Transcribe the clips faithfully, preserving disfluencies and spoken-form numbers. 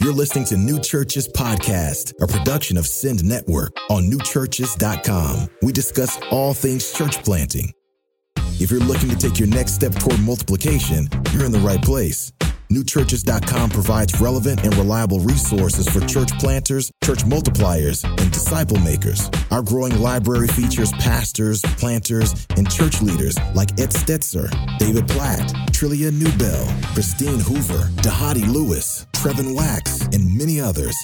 You're listening to New Churches Podcast, a production of Send Network on new churches dot com. We discuss all things church planting. If you're looking to take your next step toward multiplication, you're in the right place. new churches dot com provides relevant and reliable resources for church planters, church multipliers, and disciple makers. Our growing library features pastors, planters, and church leaders like Ed Stetzer, David Platt, Trillia Newbell, Christine Hoover, Dahadi Lewis, Trevin Wax, and many others.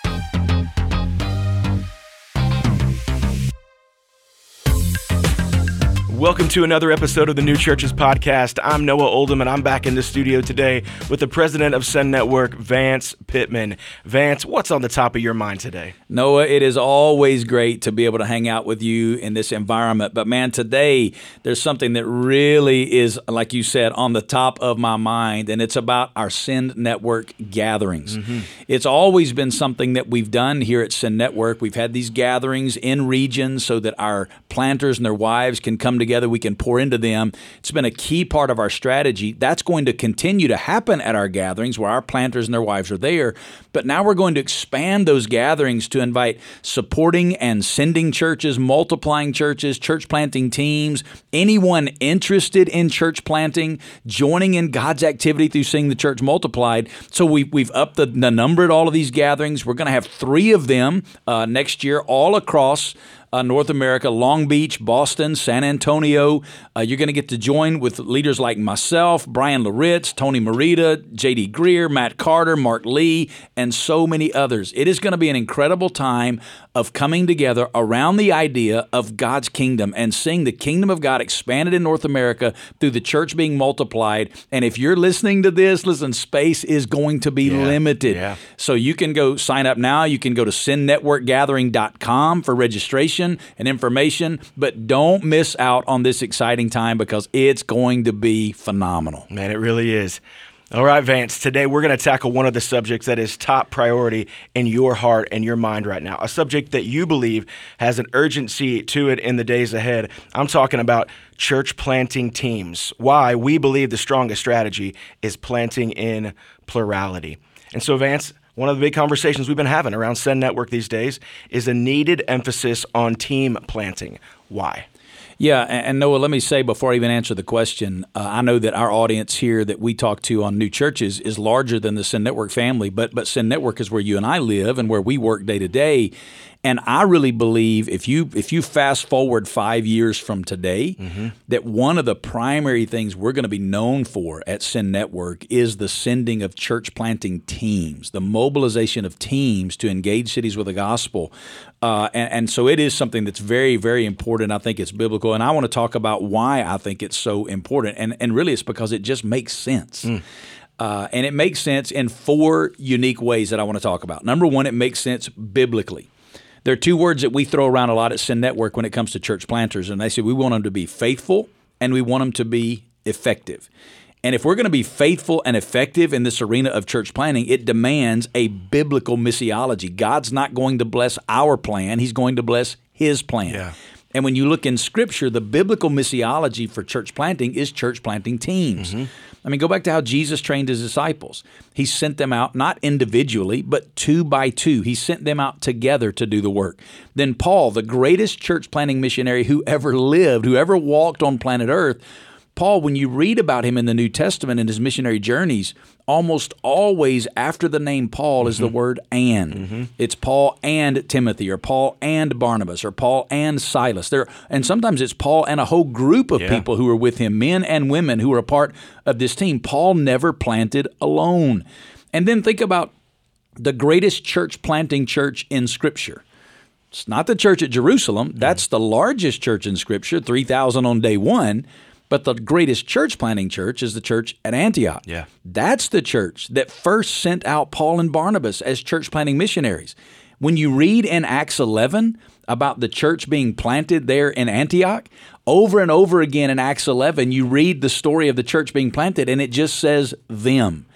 Welcome to another episode of the New Churches Podcast. I'm Noah Oldham, and I'm back in the studio today with the president of Send Network, Vance Pittman. Vance, what's on the top of your mind today? Noah, it is always great to be able to hang out with you in this environment. But man, today there's something that really is, like you said, on the top of my mind, and it's about our Send Network gatherings. Mm-hmm. It's always been something that we've done here at Send Network. We've had these gatherings in regions so that our planters and their wives can come together. We can pour into them. It's been a key part of our strategy. That's going to continue to happen at our gatherings where our planters and their wives are there. But now we're going to expand those gatherings to invite supporting and sending churches, multiplying churches, church planting teams, anyone interested in church planting, joining in God's activity through seeing the church multiplied. So we've, we've upped the, the number at all of these gatherings. We're going to have three of them uh, next year all across Uh, North America, Long Beach, Boston, San Antonio. Uh, you're going to get to join with leaders like myself, Brian Laritz, Tony Merida, J D Greer, Matt Carter, Mark Lee, and so many others. It is going to be an incredible time of coming together around the idea of God's kingdom and seeing the kingdom of God expanded in North America through the church being multiplied. And if you're listening to this, listen, space is going to be yeah, limited. Yeah. So you can go sign up now. You can go to send network gathering dot com for registration and information, but don't miss out on this exciting time because it's going to be phenomenal. Man, it really is. All right, Vance, today we're going to tackle one of the subjects that is top priority in your heart and your mind right now, a subject that you believe has an urgency to it in the days ahead. I'm talking about church planting teams, why we believe the strongest strategy is planting in plurality. And so, Vance, one of the big conversations we've been having around Send Network these days is a needed emphasis on team planting. Why? Yeah, and Noah, let me say before I even answer the question, uh, I know that our audience here that we talk to on New Churches is larger than the Send Network family, but but Send Network is where you and I live and where we work day to day. And I really believe if you if you fast forward five years from today, mm-hmm. that one of the primary things we're going to be known for at Send Network is the sending of church planting teams, the mobilization of teams to engage cities with the gospel. Uh, and, and so it is something that's very, very important. I think it's biblical. And I want to talk about why I think it's so important. And, and really it's because it just makes sense. Mm. Uh, and it makes sense in four unique ways that I want to talk about. Number one, it makes sense biblically. There are two words that we throw around a lot at Send Network when it comes to church planters, and they say we want them to be faithful and we want them to be effective. And if we're going to be faithful and effective in this arena of church planting, it demands a biblical missiology. God's not going to bless our plan. He's going to bless His plan. Yeah. And when you look in Scripture, the biblical missiology for church planting is church planting teams. Mm-hmm. I mean, go back to how Jesus trained His disciples. He sent them out not individually, but two by two. He sent them out together to do the work. Then Paul, the greatest church planting missionary who ever lived, who ever walked on planet Earth, Paul, when you read about him in the New Testament and his missionary journeys, almost always after the name Paul mm-hmm. is the word and. Mm-hmm. It's Paul and Timothy, or Paul and Barnabas, or Paul and Silas. There, and sometimes it's Paul and a whole group of yeah. people who are with him, men and women who are a part of this team. Paul never planted alone. And then think about the greatest church planting church in Scripture. It's not the church at Jerusalem. That's mm-hmm. the largest church in Scripture, three thousand on day one. But the greatest church planting church is the church at Antioch. Yeah. That's the church that first sent out Paul and Barnabas as church planting missionaries. When you read in Acts eleven about the church being planted there in Antioch, over and over again in Acts eleven, you read the story of the church being planted, and it just says them.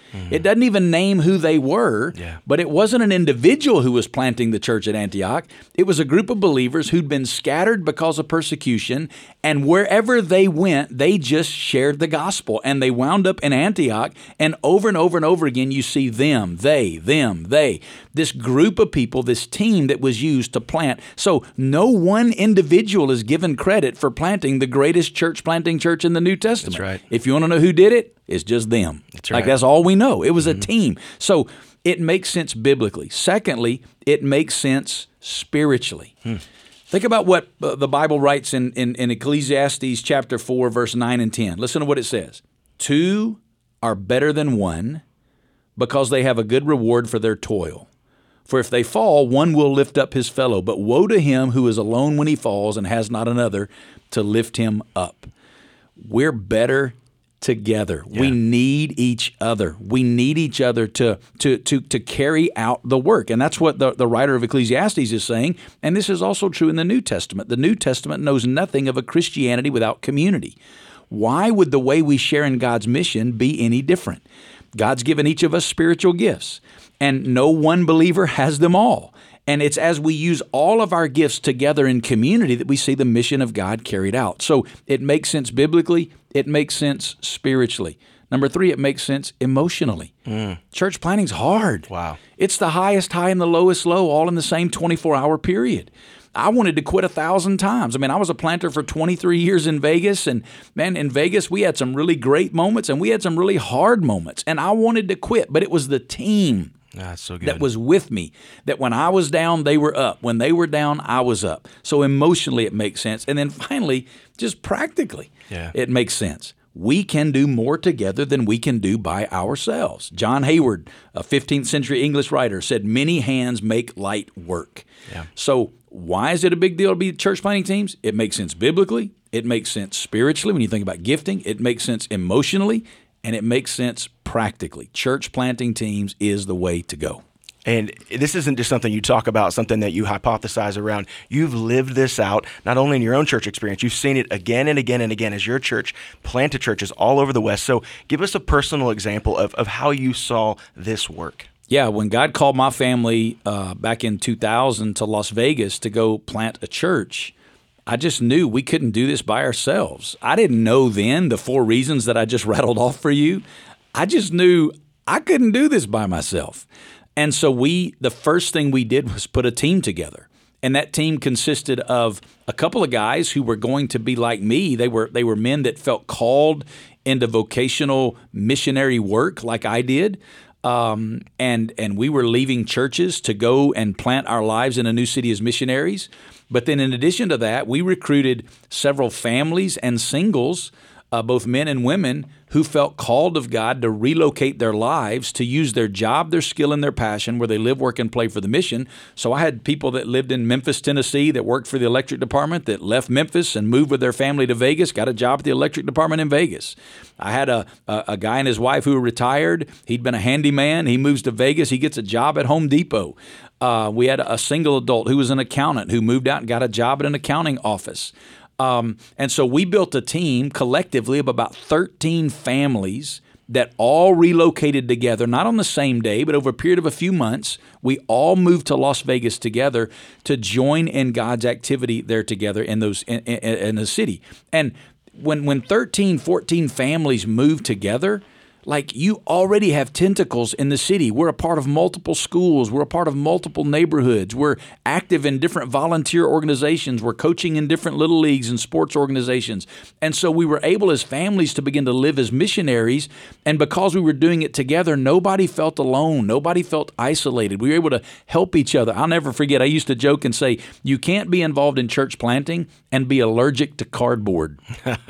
Mm-hmm. It doesn't even name who they were, yeah. but it wasn't an individual who was planting the church at Antioch. It was a group of believers who'd been scattered because of persecution, and wherever they went, they just shared the gospel, and they wound up in Antioch, and over and over and over again, you see them, they, them, they, this group of people, this team that was used to plant. So no one individual is given credit for planting the greatest church planting church in the New Testament. That's right. If you want to know who did it, it's just them. That's right. Like that's all we know. It was mm-hmm. a team. So it makes sense biblically. Secondly, it makes sense spiritually. Hmm. Think about what uh, the Bible writes in, in, in Ecclesiastes chapter four, verse nine and ten. Listen to what it says. Two are better than one because they have a good reward for their toil. For if they fall, one will lift up his fellow. But woe to him who is alone when he falls and has not another to lift him up. We're better together. Yeah. We need each other. We need each other to to to to carry out the work. And that's what the, the writer of Ecclesiastes is saying. And this is also true in the New Testament. The New Testament knows nothing of a Christianity without community. Why would the way we share in God's mission be any different? God's given each of us spiritual gifts, and no one believer has them all. And it's as we use all of our gifts together in community that we see the mission of God carried out. So it makes sense biblically. It makes sense spiritually. Number three, it makes sense emotionally. Mm. Church planting's hard. Wow. It's the highest high and the lowest low all in the same twenty-four hour period. I wanted to quit a thousand times. I mean, I was a planter for twenty-three years in Vegas, and man, in Vegas, we had some really great moments and we had some really hard moments, and I wanted to quit, but it was the team That's so good. that was with me, that when I was down, they were up. When they were down, I was up. So emotionally, it makes sense. And then finally, just practically, yeah. it makes sense. We can do more together than we can do by ourselves. John Hayward, a fifteenth century English writer, said, many hands make light work. Yeah. So why is it a big deal to be church planting teams? It makes sense biblically. It makes sense spiritually when you think about gifting. It makes sense emotionally. And it makes sense practically. Church planting teams is the way to go. And this isn't just something you talk about, something that you hypothesize around. You've lived this out, not only in your own church experience, you've seen it again and again and again as your church planted churches all over the West. So give us a personal example of, of how you saw this work. Yeah, when God called my family uh, back in two thousand to Las Vegas to go plant a church, I just knew we couldn't do this by ourselves. I didn't know then the four reasons that I just rattled off for you. I just knew I couldn't do this by myself. And so we, the first thing we did was put a team together. And that team consisted of a couple of guys who were going to be like me. They were they were men that felt called into vocational missionary work like I did. Um, and and we were leaving churches to go and plant our lives in a new city as missionaries. But then in addition to that, we recruited several families and singles, uh, both men and women, who felt called of God to relocate their lives, to use their job, their skill, and their passion where they live, work, and play for the mission. So I had people that lived in Memphis, Tennessee that worked for the electric department that left Memphis and moved with their family to Vegas, got a job at the electric department in Vegas. I had a, a, a guy and his wife who were retired. He'd been a handyman. He moves to Vegas. He gets a job at Home Depot. Uh, we had a single adult who was an accountant who moved out and got a job at an accounting office. Um, and so we built a team collectively of about thirteen families that all relocated together, not on the same day, but over a period of a few months. We all moved to Las Vegas together to join in God's activity there together in those in, in, in the city. And when when thirteen, fourteen families move together, like you already have tentacles in the city. We're a part of multiple schools. We're a part of multiple neighborhoods. We're active in different volunteer organizations. We're coaching in different little leagues and sports organizations. And so we were able as families to begin to live as missionaries. And because we were doing it together, nobody felt alone. Nobody felt isolated. We were able to help each other. I'll never forget, I used to joke and say, you can't be involved in church planting and be allergic to cardboard.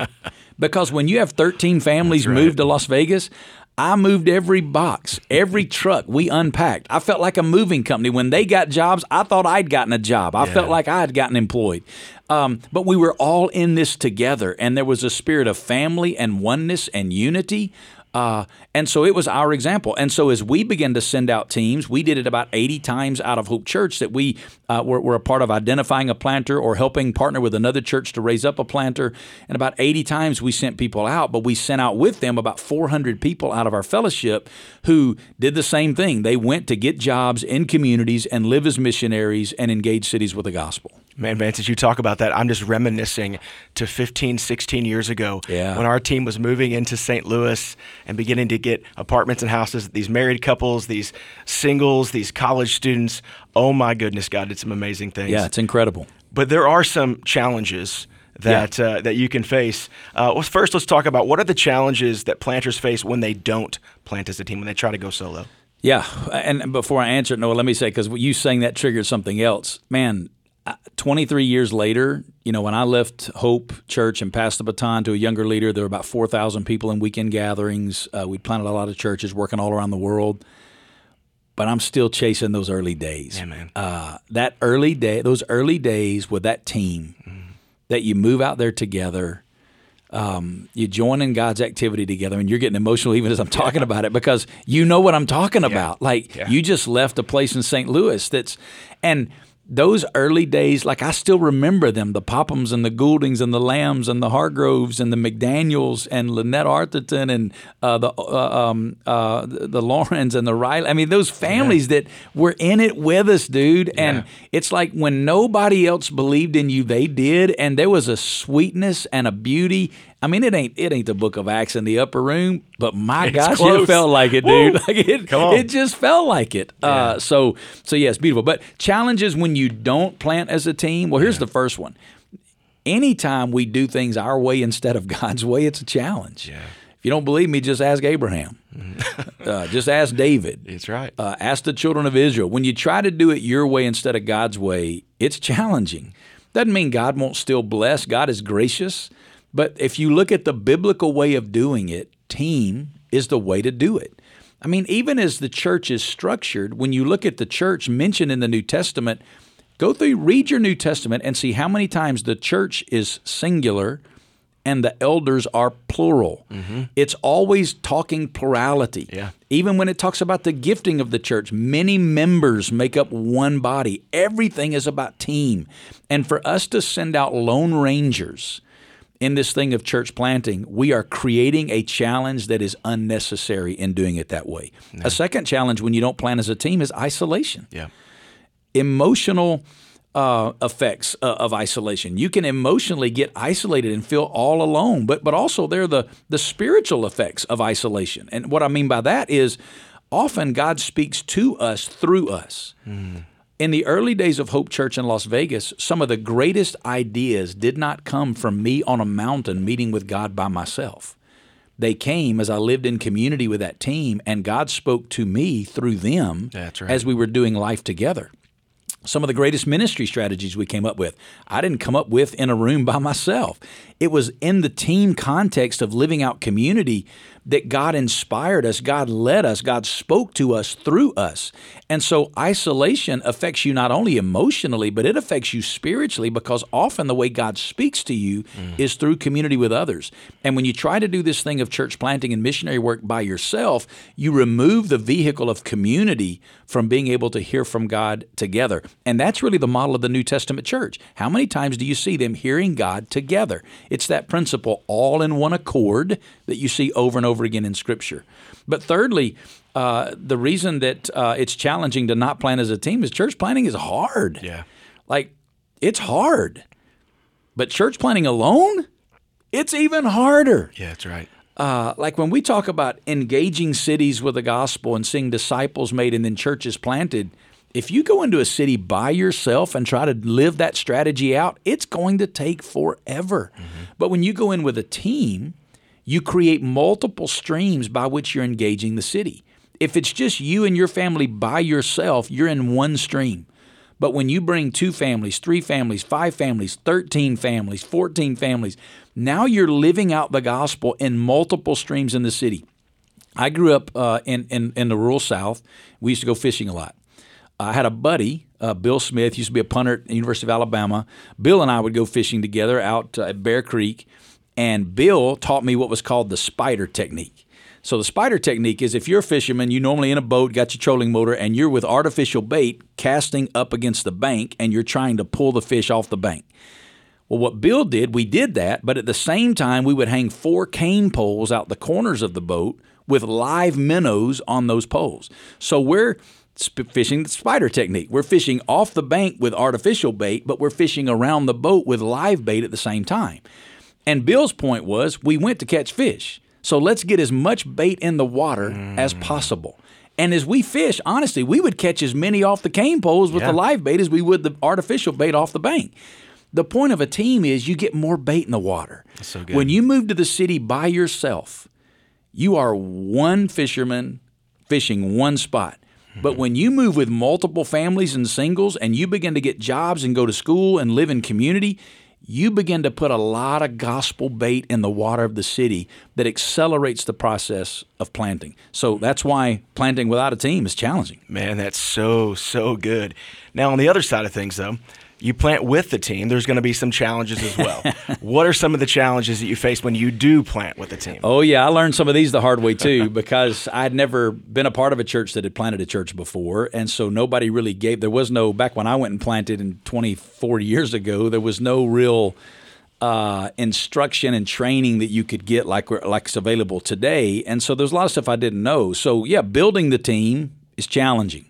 Because when you have thirteen families right. moved to Las Vegas, I moved every box, every truck we unpacked. I felt like a moving company. When they got jobs, I thought I'd gotten a job. I yeah. felt like I had gotten employed. Um, but we were all in this together, and there was a spirit of family and oneness and unity. Uh, and so it was our example. And so as we began to send out teams, we did it about eighty times out of Hope Church that we uh, were, were a part of identifying a planter or helping partner with another church to raise up a planter. And about eighty times we sent people out, but we sent out with them about four hundred people out of our fellowship who did the same thing. They went to get jobs in communities and live as missionaries and engage cities with the gospel. Man, Vance, as you talk about that, I'm just reminiscing to fifteen, sixteen years ago yeah. when our team was moving into Saint Louis and beginning to get apartments and houses, these married couples, these singles, these college students. Oh, my goodness, God did some amazing things. Yeah, it's incredible. But there are some challenges that yeah. uh, that you can face. Uh, well, first, let's talk about what are the challenges that planters face when they don't plant as a team, when they try to go solo? Yeah, and before I answer it, Noah, let me say, because you saying that triggered something else. Man, twenty-three years later, you know, when I left Hope Church and passed the baton to a younger leader, there were about four thousand people in weekend gatherings. Uh, we planted a lot of churches working all around the world. But I'm still chasing those early days. Yeah, man. Uh, that early day, those early days with that team mm-hmm. that you move out there together, um, you join in God's activity together, and you're getting emotional even as I'm talking yeah. about it because you know what I'm talking yeah. about. Like yeah. you just left a place in Saint Louis that's, and those early days, like I still remember them, the Pophams and the Gouldings and the Lambs and the Hargroves and the McDaniels and Lynette Arthurton and uh, the uh, um, uh, the Laurens and the Riley. I mean, those families yeah. that were in it with us, dude. And yeah. it's like when nobody else believed in you, they did. And there was a sweetness and a beauty. I mean, it ain't it ain't the Book of Acts in the upper room, but my it's gosh, close. It felt like it, dude. Like it, Come on. it just felt like it. Yeah. Uh, so, so yeah, it's beautiful. But challenges when you don't plant as a team. Well, here's yeah. the first one. Anytime we do things our way instead of God's way, it's a challenge. Yeah. If you don't believe me, just ask Abraham. uh, just ask David. That's right. Uh, ask the children of Israel. When you try to do it your way instead of God's way, it's challenging. Doesn't mean God won't still bless. God is gracious. But if you look at the biblical way of doing it, team is the way to do it. I mean, even as the church is structured, when you look at the church mentioned in the New Testament, go through, read your New Testament and see how many times the church is singular and the elders are plural. Mm-hmm. It's always talking plurality. Yeah. Even when it talks about the gifting of the church, many members make up one body. Everything is about team. And for us to send out lone rangers in this thing of church planting, we are creating a challenge that is unnecessary in doing it that way. Yeah. A second challenge when you don't plant as a team is isolation. Yeah. Emotional uh, effects uh, of isolation. You can emotionally get isolated and feel all alone, but but also there are the, the spiritual effects of isolation. And what I mean by that is often God speaks to us through us. Mm. In the early days of Hope Church in Las Vegas, some of the greatest ideas did not come from me on a mountain meeting with God by myself. They came as I lived in community with that team, and God spoke to me through them That's right. as we were doing life together. Some of the greatest ministry strategies we came up with, I didn't come up with in a room by myself. It was in the team context of living out community that God inspired us, God led us, God spoke to us through us. And so isolation affects you not only emotionally, but it affects you spiritually because often the way God speaks to you mm. is through community with others. And when you try to do this thing of church planting and missionary work by yourself, you remove the vehicle of community from being able to hear from God together. And that's really the model of the New Testament church. How many times do you see them hearing God together? It's that principle, all in one accord, that you see over and over again in Scripture. But thirdly, uh, the reason that uh, it's challenging to not plant as a team is church planting is hard. Yeah. Like, it's hard. But church planting alone, it's even harder. Yeah, that's right. Uh, like when we talk about engaging cities with the gospel and seeing disciples made and then churches planted, if you go into a city by yourself and try to live that strategy out, it's going to take forever. Mm-hmm. But when you go in with a team, you create multiple streams by which you're engaging the city. If it's just you and your family by yourself, you're in one stream. But when you bring two families, three families, five families, thirteen families, fourteen families, now you're living out the gospel in multiple streams in the city. I grew up uh, in, in, in the rural South. We used to go fishing a lot. I had a buddy, uh, Bill Smith, used to be a punter at the University of Alabama. Bill and I would go fishing together out uh, at Bear Creek, and Bill taught me what was called the spider technique. So the spider technique is if you're a fisherman, you normally in a boat, got your trolling motor, and you're with artificial bait casting up against the bank, and you're trying to pull the fish off the bank. Well, what Bill did, we did that, but at the same time, we would hang four cane poles out the corners of the boat with live minnows on those poles. So we're sp- fishing the spider technique. We're fishing off the bank with artificial bait, but we're fishing around the boat with live bait at the same time. And Bill's point was, we went to catch fish. So let's get as much bait in the water mm. as possible. And as we fish, honestly, we would catch as many off the cane poles with yeah. the live bait as we would the artificial bait off the bank. The point of a team is you get more bait in the water. That's so good. When you move to the city by yourself, you are one fisherman fishing one spot. Mm-hmm. But when you move with multiple families and singles and you begin to get jobs and go to school and live in community, you begin to put a lot of gospel bait in the water of the city that accelerates the process of planting. So that's why planting without a team is challenging. Man, that's so, so good. Now, on the other side of things, though, you plant with the team, there's going to be some challenges as well. What are some of the challenges that you face when you do plant with the team? Oh, yeah, I learned some of these the hard way, too, because I'd never been a part of a church that had planted a church before, and so nobody really gave – there was no – back when I went and planted in twenty, forty years ago, there was no real uh, instruction and training that you could get like like's available today, and so there's a lot of stuff I didn't know. So, yeah, building the team is challenging,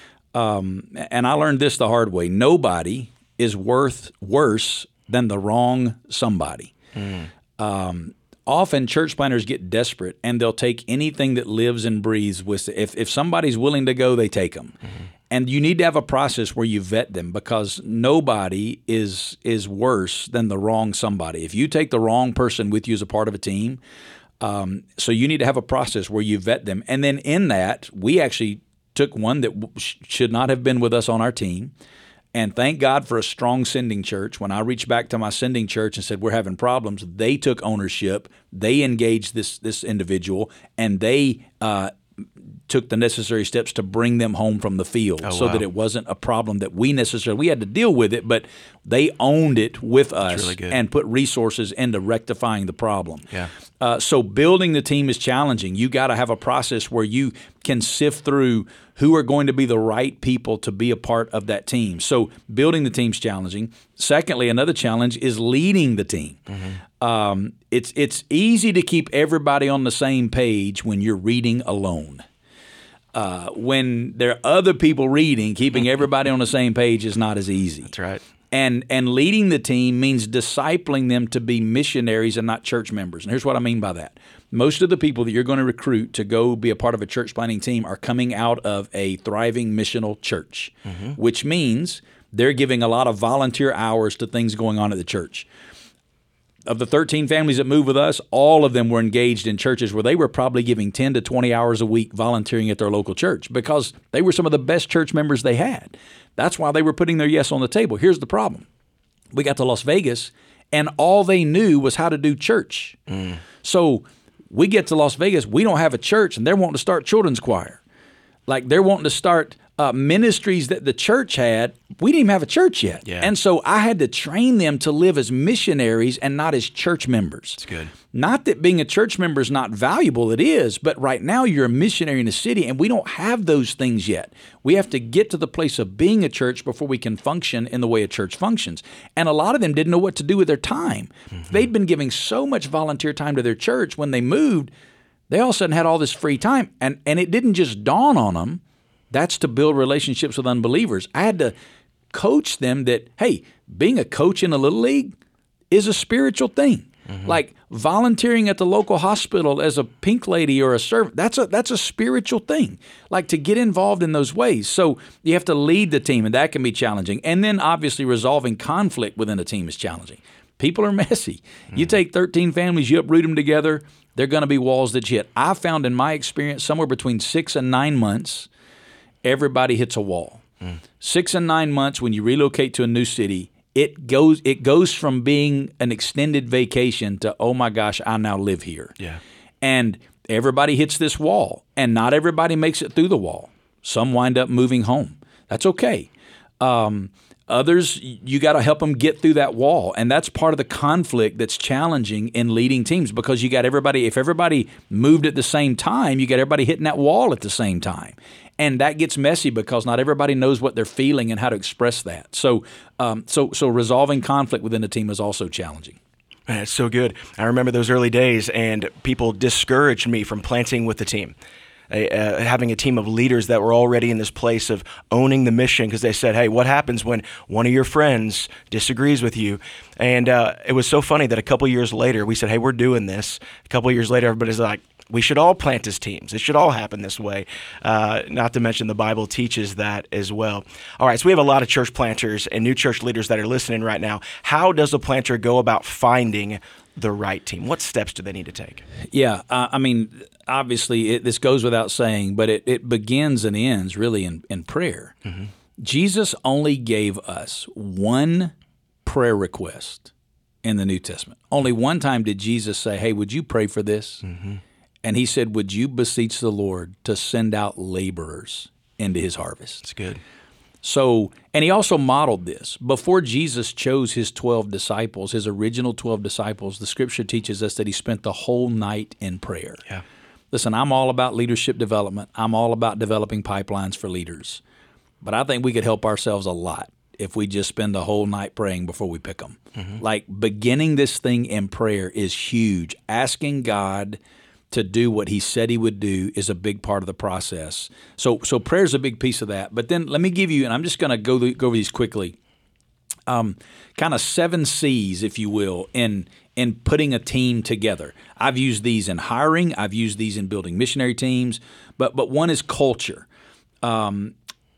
um, and I learned this the hard way. Nobody – is worth worse than the wrong somebody. Mm. Um, often church planters get desperate and they'll take anything that lives and breathes with it. If, if somebody's willing to go, they take them. Mm-hmm. And you need to have a process where you vet them because nobody is is worse than the wrong somebody. If you take the wrong person with you as a part of a team, um, so you need to have a process where you vet them. And then in that, we actually took one that w- should not have been with us on our team. And thank God for a strong sending church. When I reached back to my sending church and said, we're having problems, they took ownership. They engaged this this individual, and they uh, took the necessary steps to bring them home from the field oh, so wow. that it wasn't a problem that we necessarily – we had to deal with it, but they owned it with us really and put resources into rectifying the problem. Yeah. Uh, so building the team is challenging. You got to have a process where you can sift through who are going to be the right people to be a part of that team. So building the team's challenging. Secondly, another challenge is leading the team. Mm-hmm. Um, it's it's easy to keep everybody on the same page when you're reading alone. Uh, when there are other people reading, keeping everybody on the same page is not as easy. That's right. And and leading the team means discipling them to be missionaries and not church members. And here's what I mean by that. Most of the people that you're going to recruit to go be a part of a church planting team are coming out of a thriving missional church, mm-hmm. which means they're giving a lot of volunteer hours to things going on at the church. Of the thirteen families that moved with us, all of them were engaged in churches where they were probably giving ten to twenty hours a week volunteering at their local church because they were some of the best church members they had. That's why they were putting their yes on the table. Here's the problem. We got to Las Vegas, and all they knew was how to do church. Mm. So we get to Las Vegas, we don't have a church, and they're wanting to start children's choir. Like they're wanting to start uh, ministries that the church had. We didn't even have a church yet. Yeah. And so I had to train them to live as missionaries and not as church members. That's good. Not that being a church member is not valuable, it is, but right now you're a missionary in the city and we don't have those things yet. We have to get to the place of being a church before we can function in the way a church functions. And a lot of them didn't know what to do with their time. Mm-hmm. They'd been giving so much volunteer time to their church. When they moved, they all of a sudden had all this free time. And, and it didn't just dawn on them. That's to build relationships with unbelievers. I had to coach them that, hey, being a coach in a little league is a spiritual thing. Mm-hmm. Like volunteering at the local hospital as a pink lady or a servant, that's a that's a spiritual thing. Like to get involved in those ways. So you have to lead the team, and that can be challenging. And then obviously resolving conflict within a team is challenging. People are messy. Mm-hmm. You take thirteen families, you uproot them together, they're going to be walls that you hit. I found in my experience somewhere between six and nine months, everybody hits a wall. Mm. Six and nine months when you relocate to a new city, It goes it goes from being an extended vacation to, oh my gosh, I now live here. Yeah. And everybody hits this wall, and not everybody makes it through the wall. Some wind up moving home. That's okay. Um, Others, you got to help them get through that wall. And that's part of the conflict that's challenging in leading teams, because you got everybody, if everybody moved at the same time, you got everybody hitting that wall at the same time. And that gets messy because not everybody knows what they're feeling and how to express that. So, um, so, so resolving conflict within the team is also challenging. Man, it's so good. I remember those early days, and people discouraged me from planting with the team. Uh, having a team of leaders that were already in this place of owning the mission, because they said, hey, what happens when one of your friends disagrees with you? And uh, it was so funny that a couple years later, we said, hey, we're doing this. A couple years later, everybody's like, we should all plant as teams. It should all happen this way. Uh, not to mention the Bible teaches that as well. All right, so we have a lot of church planters and new church leaders that are listening right now. How does a planter go about finding the right team? What steps do they need to take? Yeah, uh, I mean, obviously, it, this goes without saying, but it, it begins and ends really in, in prayer. Mm-hmm. Jesus only gave us one prayer request in the New Testament. Only one time did Jesus say, hey, would you pray for this? Mm-hmm. And he said, would you beseech the Lord to send out laborers into his harvest? That's good. So, and he also modeled this. Before Jesus chose his twelve disciples, his original twelve disciples, the scripture teaches us that he spent the whole night in prayer. Yeah. Listen, I'm all about leadership development. I'm all about developing pipelines for leaders. But I think we could help ourselves a lot if we just spend the whole night praying before we pick them. Mm-hmm. Like, beginning this thing in prayer is huge. Asking God to do what he said he would do is a big part of the process. So so prayer is a big piece of that. But then let me give you, and I'm just going to go go over these quickly, um, kind of seven C's, if you will, in in putting a team together. I've used these in hiring. I've used these in building missionary teams. But but one is culture. Um,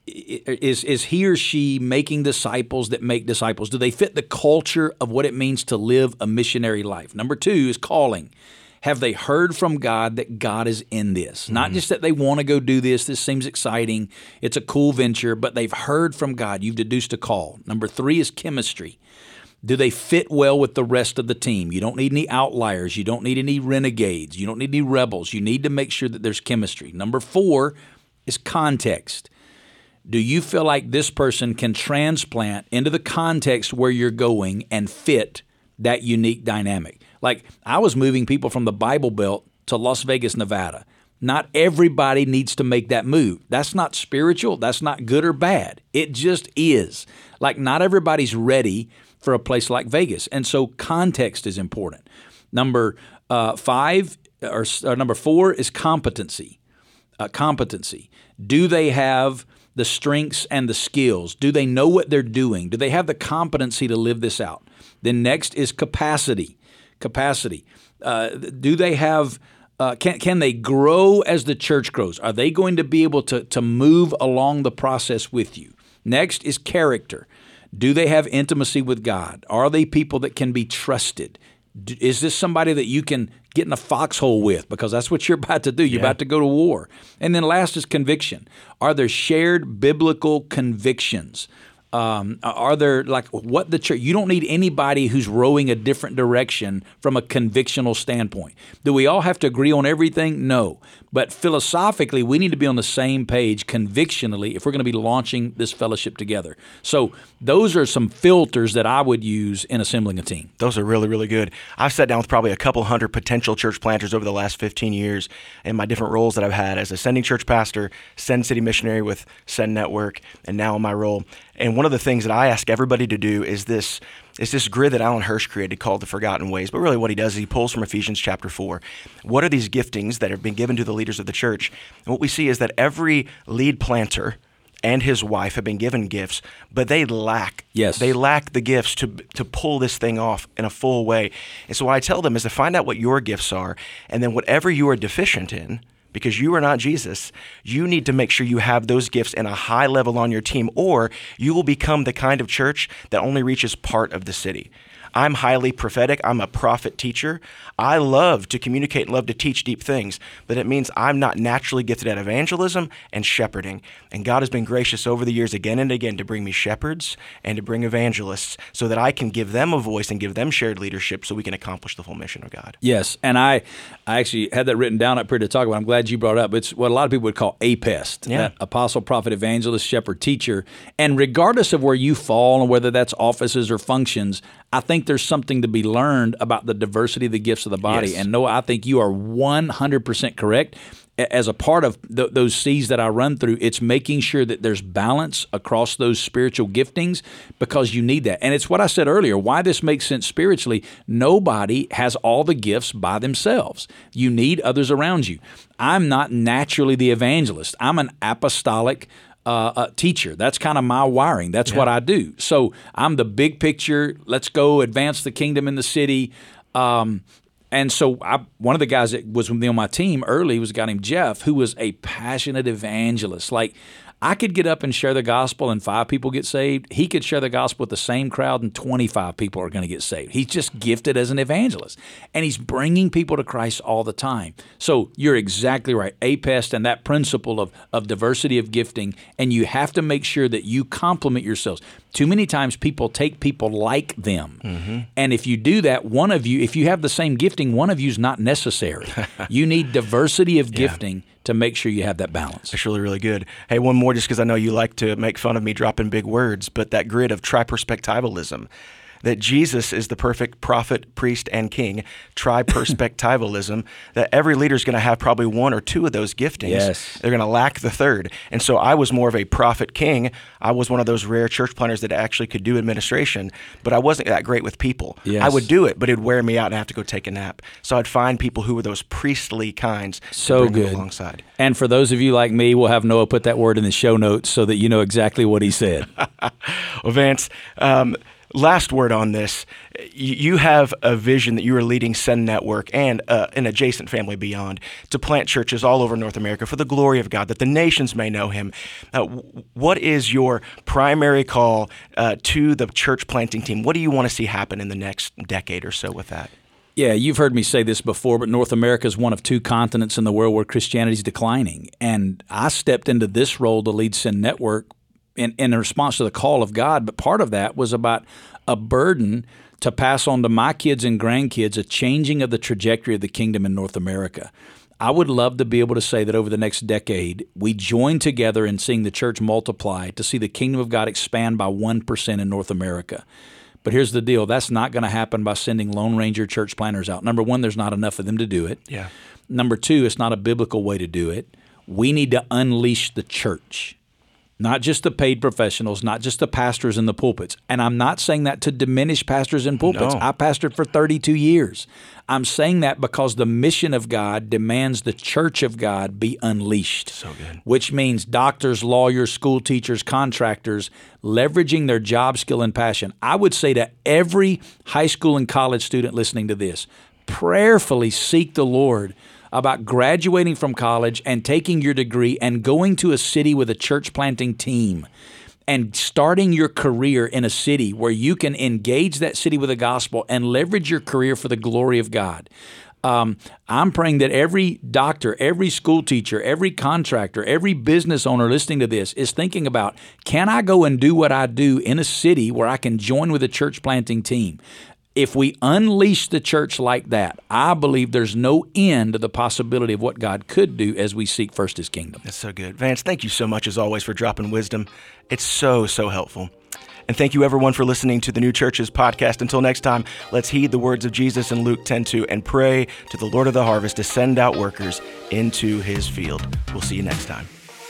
is is he or she making disciples that make disciples? Do they fit the culture of what it means to live a missionary life? Number two is calling. Have they heard from God that God is in this? Mm-hmm. Not just that they want to go do this. This seems exciting. It's a cool venture, but they've heard from God. You've deduced a call. Number three is chemistry. Do they fit well with the rest of the team? You don't need any outliers. You don't need any renegades. You don't need any rebels. You need to make sure that there's chemistry. Number four is context. Do you feel like this person can transplant into the context where you're going and fit that unique dynamic? Like, I was moving people from the Bible Belt to Las Vegas, Nevada. Not everybody needs to make that move. That's not spiritual. That's not good or bad. It just is. Like, not everybody's ready for a place like Vegas. And so context is important. Number uh, five or, or number four is competency. Uh, competency. Do they have the strengths and the skills? Do they know what they're doing? Do they have the competency to live this out? Then next is capacity. Capacity. Uh, do they have, uh, can can they grow as the church grows? Are they going to be able to, to move along the process with you? Next is character. Do they have intimacy with God? Are they people that can be trusted? D- is this somebody that you can get in a foxhole with? Because that's what you're about to do. You're yeah. about to go to war. And then last is conviction. Are there shared biblical convictions? Um, are there, like, what the church, you don't need anybody who's rowing a different direction from a convictional standpoint. Do we all have to agree on everything? No. But philosophically, we need to be on the same page convictionally if we're going to be launching this fellowship together. So those are some filters that I would use in assembling a team. Those are really, really good. I've sat down with probably a couple hundred potential church planters over the last fifteen years in my different roles that I've had as a sending church pastor, Send City Missionary with Send Network, and now in my role. And one of the things that I ask everybody to do is this is this grid that Alan Hirsch created called The Forgotten Ways. But really what he does is he pulls from Ephesians chapter four. What are these giftings that have been given to the leaders of the church? And what we see is that every lead planter and his wife have been given gifts, but they lack. Yes. They lack the gifts to to pull this thing off in a full way. And so what I tell them is to find out what your gifts are, and then whatever you are deficient in, because you are not Jesus, you need to make sure you have those gifts in a high level on your team, or you will become the kind of church that only reaches part of the city. I'm highly prophetic. I'm a prophet teacher. I love to communicate and love to teach deep things, but it means I'm not naturally gifted at evangelism and shepherding. And God has been gracious over the years again and again to bring me shepherds and to bring evangelists so that I can give them a voice and give them shared leadership so we can accomplish the full mission of God. Yes, and I I actually had that written down up here to talk about. I'm glad you brought it up. It's what a lot of people would call A P E S T, yeah. that apostle, prophet, evangelist, shepherd, teacher. And regardless of where you fall and whether that's offices or functions, I think there's something to be learned about the diversity of the gifts of the body. Yes. And Noah, I think you are one hundred percent correct. As a part of th- those C's that I run through, it's making sure that there's balance across those spiritual giftings because you need that. And it's what I said earlier, why this makes sense spiritually. Nobody has all the gifts by themselves. You need others around you. I'm not naturally the evangelist. I'm an apostolic Uh, uh, teacher. That's kind of my wiring. That's yeah. what I do. So I'm the big picture. Let's go advance the kingdom in the city. Um, and so I, one of the guys that was with me on my team early was a guy named Jeff, who was a passionate evangelist. Like, I could get up and share the gospel and five people get saved. He could share the gospel with the same crowd and twenty-five people are going to get saved. He's just gifted as an evangelist. And he's bringing people to Christ all the time. So you're exactly right. A P E S T and that principle of, of diversity of gifting, and you have to make sure that you complement yourselves. Too many times people take people like them. Mm-hmm. And if you do that, one of you, if you have the same gifting, one of you is not necessary. You need diversity of gifting yeah. to make sure you have that balance. That's really, really good. Hey, one more just because I know you like to make fun of me dropping big words, but that grid of triperspectivalism, that Jesus is the perfect prophet, priest, and king, triperspectivalism, that every leader is going to have probably one or two of those giftings. Yes. They're going to lack the third. And so I was more of a prophet king. I was one of those rare church planners that actually could do administration, but I wasn't that great with people. Yes. I would do it, but it'd wear me out and I have to go take a nap. So I'd find people who were those priestly kinds so to bring good. them alongside. And for those of you like me, we'll have Noah put that word in the show notes so that you know exactly what he said. Well, Vance, um, last word on this. You have a vision that you are leading Send Network and uh, an adjacent family beyond to plant churches all over North America for the glory of God, that the nations may know Him. Uh, what is your primary call uh, to the church planting team? What do you want to see happen in the next decade or so with that? Yeah, you've heard me say this before, but North America is one of two continents in the world where Christianity is declining. And I stepped into this role to lead Send Network In, in response to the call of God, but part of that was about a burden to pass on to my kids and grandkids a changing of the trajectory of the kingdom in North America. I would love to be able to say that over the next decade, we join together in seeing the church multiply to see the kingdom of God expand by one percent in North America. But here's the deal. That's not going to happen by sending Lone Ranger church planners out. Number one, there's not enough of them to do it. Yeah. Number two, it's not a biblical way to do it. We need to unleash the church. Not just the paid professionals, not just the pastors in the pulpits. And I'm not saying that to diminish pastors in pulpits. No. I pastored for thirty-two years. I'm saying that because the mission of God demands the church of God be unleashed. So good. Which means doctors, lawyers, school teachers, contractors, leveraging their job skill and passion. I would say to every high school and college student listening to this, prayerfully seek the Lord about graduating from college and taking your degree and going to a city with a church planting team and starting your career in a city where you can engage that city with the gospel and leverage your career for the glory of God. Um, I'm praying that every doctor, every school teacher, every contractor, every business owner listening to this is thinking about, can I go and do what I do in a city where I can join with a church planting team? If we unleash the church like that, I believe there's no end to the possibility of what God could do as we seek first His kingdom. That's so good. Vance, thank you so much, as always, for dropping wisdom. It's so, so helpful. And thank you, everyone, for listening to the New Churches podcast. Until next time, let's heed the words of Jesus in Luke ten two and pray to the Lord of the harvest to send out workers into His field. We'll see you next time.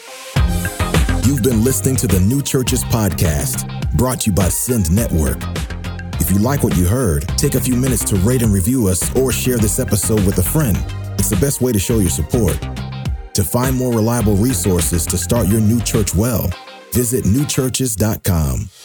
You've been listening to the New Churches podcast, brought to you by Send Network. If you like what you heard, take a few minutes to rate and review us or share this episode with a friend. It's the best way to show your support. To find more reliable resources to start your new church well, visit new churches dot com.